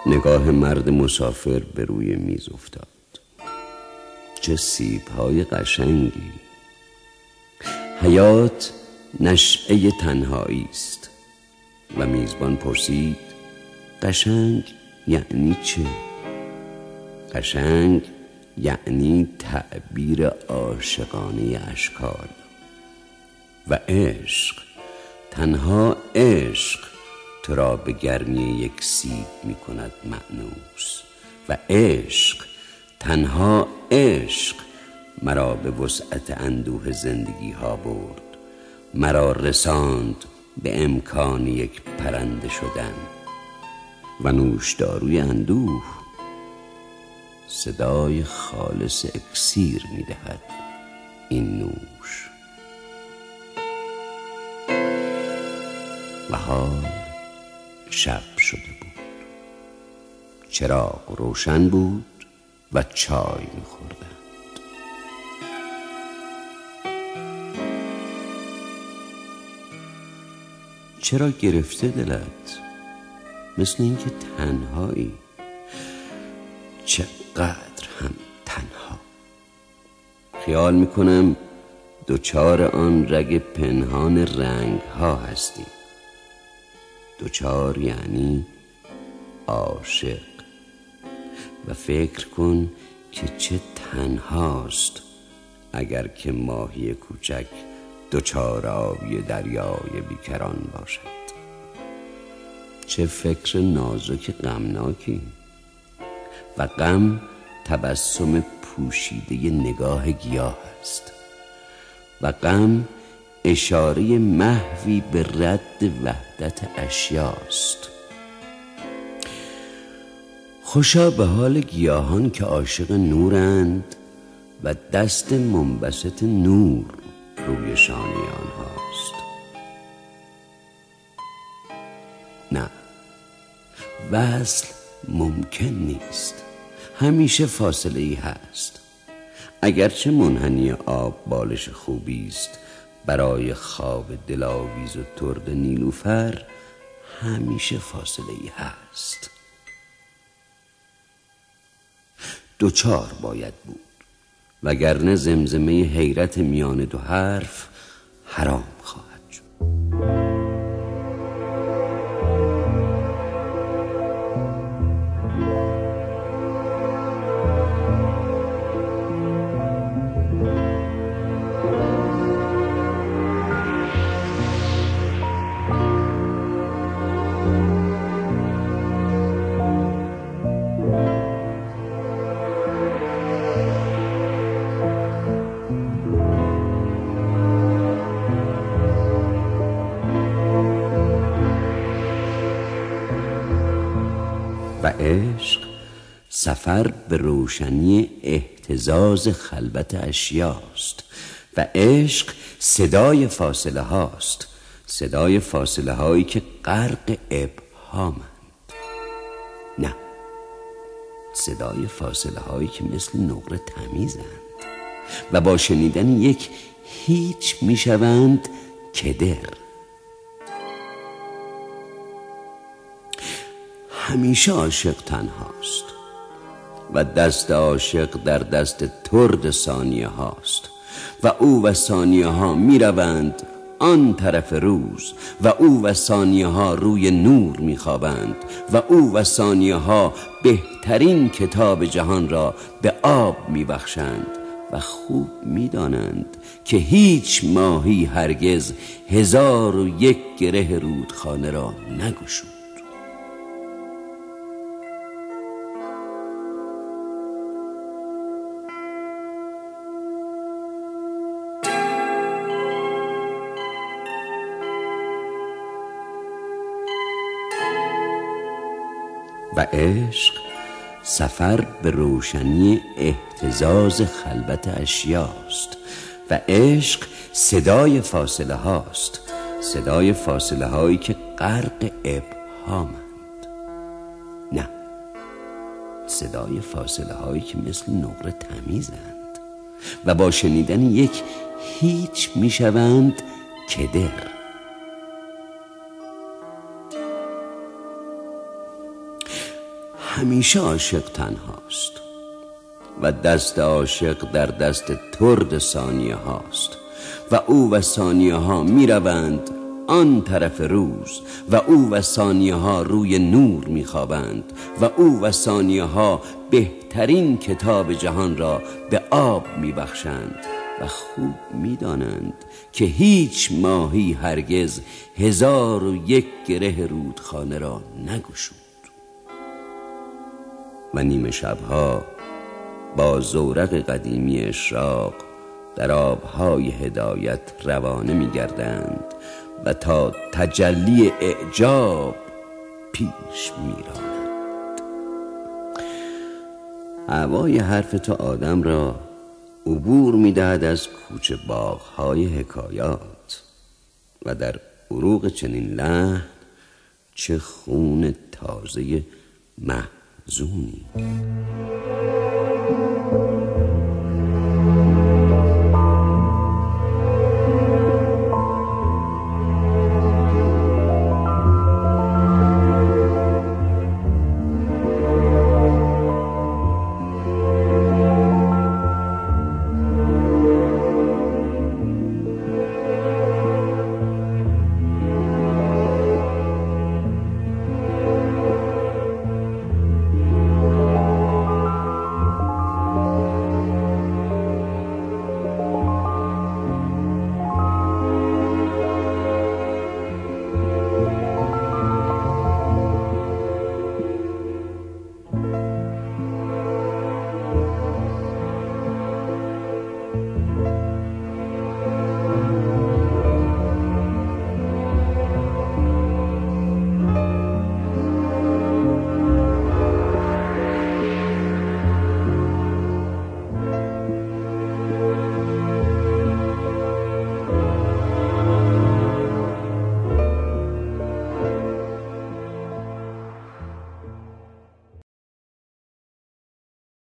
نگاه مرد مسافر به روی میز افتاد. چه سیب‌های قشنگی! حیات نشأه تنهایی است. و میزبان پرسید قشنگ یعنی چه؟ قشنگ یعنی تعبیر عاشقانه اشکال. و عشق، تنها عشق تو را به گرمی یک سیب می کند مأنوس. و عشق، تنها عشق مرا به وسعت اندوه زندگی ها برد، مرا رساند به امکان یک پرنده شدن. و نوشداروی اندوه صدای خالص اکسیر می دهد این نوش. و حال شب شده بود. چراغ روشن بود و چای می خوردند. چرا گرفته دلت؟ مثل اینکه تنهایی. چقدر هم تنها. خیال میکنم دوچار آن رگ پنهان رنگ ها هستی. دوچار یعنی عاشق. و فکر کن که چه تنهاست اگر که ماهی کوچک دوچار آبی دریای بیکران باشد. چه فکر نازک غمناکی. و غم تبسم پوشیده نگاه گیاه است. و غم اشاره محوی به رد وحدت اشیاست. خوشا به حال گیاهان که عاشق نورند و دست منبسط نور روی شانه آنهاست. نه، وصل ممکن نیست. همیشه فاصله ای هست. اگرچه منحنی آب بالش خوبی است برای خواب دلاویز و ترد نیلوفر، همیشه فاصله ای هست. دوچار باید بود، وگرنه زمزمه حیرت میان دو حرف حرام خواهد شد. و عشق سفر به روشنی اهتزاز خلوت اشیاست. و عشق صدای فاصله هاست. صدای فاصله هایی که غرق ابهامند. نه، صدای فاصله هایی که مثل نقره تمیزند و با شنیدن یک هیچ میشوند کدر. همیشه عاشق تنهاست و دست عاشق در دست ترد ثانیه هاست. و او و ثانیه ها می روند آن طرف روز و او و ثانیه ها روی نور می خوابند و او و ثانیه ها بهترین کتاب جهان را به آب می بخشند و خوب می دانند که هیچ ماهی هرگز 1001 گره رودخانه را نگشود. و عشق سفر به روشنی اهتزاز خلوت اشیاست. و عشق صدای فاصله هاست. صدای فاصله هایی که غرق ابهامند. نه، صدای فاصله هایی که مثل نقره تمیزند و با شنیدن یک هیچ میشوند کدر. همیشه عاشق تنهاست و دست عاشق در دست ترد ثانیه هاست و او و ثانیه ها می روند آن طرف روز و او و ثانیه ها روی نور می خوابند و او و ثانیه ها بهترین کتاب جهان را به آب می بخشند و خوب می دانند که هیچ ماهی هرگز 1001 گره رودخانه را نگشود و نیمه شبها با زورق قدیمی اشراق در آبهای هدایت روانه می گردند و تا تجلی اعجاب پیش می رانند. هوای حرف تو آدم را عبور می دهد از کوچه باغهای حکایات و در عروق چنین لحن چه خون تازه محزونی.